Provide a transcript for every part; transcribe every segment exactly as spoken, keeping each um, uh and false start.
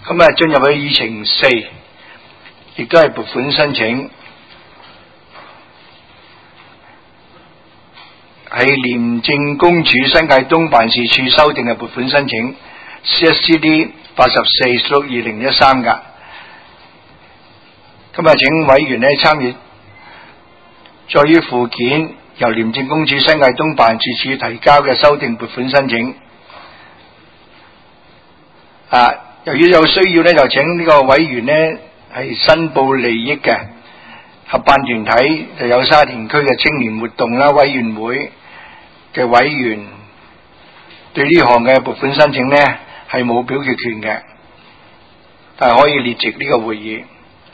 咁啊，進入去議程四，亦都係撥款申請，係廉政公署新界東辦事處修訂嘅撥款申請 C S C D 八十四屬二零一三噶。今日請委員呢參與，在於附件由廉政公署新界東辦事處提交嘅修訂撥款申請。啊，由於有需要呢，就請呢個委員呢係申報利益嘅合辦團體，就有沙田區嘅青年活動啦委員會嘅委員，對呢項嘅撥款申請呢係冇表決權嘅，但係可以列席呢個會議。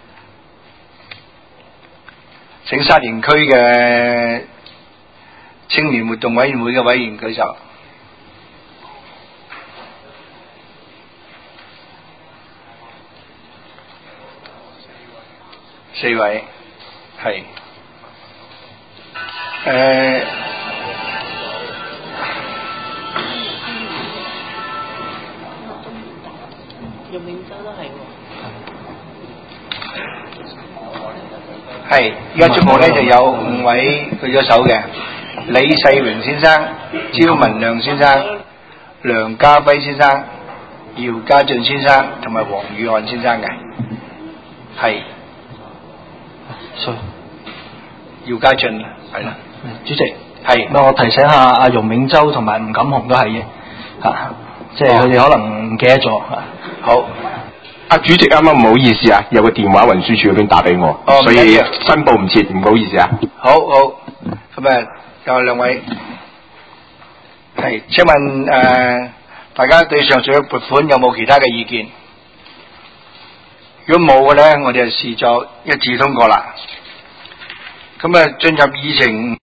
請沙田區嘅青年活動委員會嘅委員舉手。四位，係，誒， 容永洲都係喎。 係，而家節目咧就有五位舉咗手嘅，李世榮先生、招文亮先生、梁家輝先生、姚家俊先生同埋黃宇漢先生嘅，係。姚家俊係啦， 主席係。 我提醒下阿容永洲同埋吳錦雄都係嘅，嚇，即係佢哋可能唔記得咗。 好。 阿主席啱啱唔好意思啊，有個電話運輸署嗰邊打俾我， 哦、 所以申報唔切，唔好意思啊。 好好，咁啊，有兩位係，請問誒、呃，大家對上述嘅撥款有冇其他嘅意見？如果冇嘅咧，我哋就視作一致通過啦。咁啊，進入議程。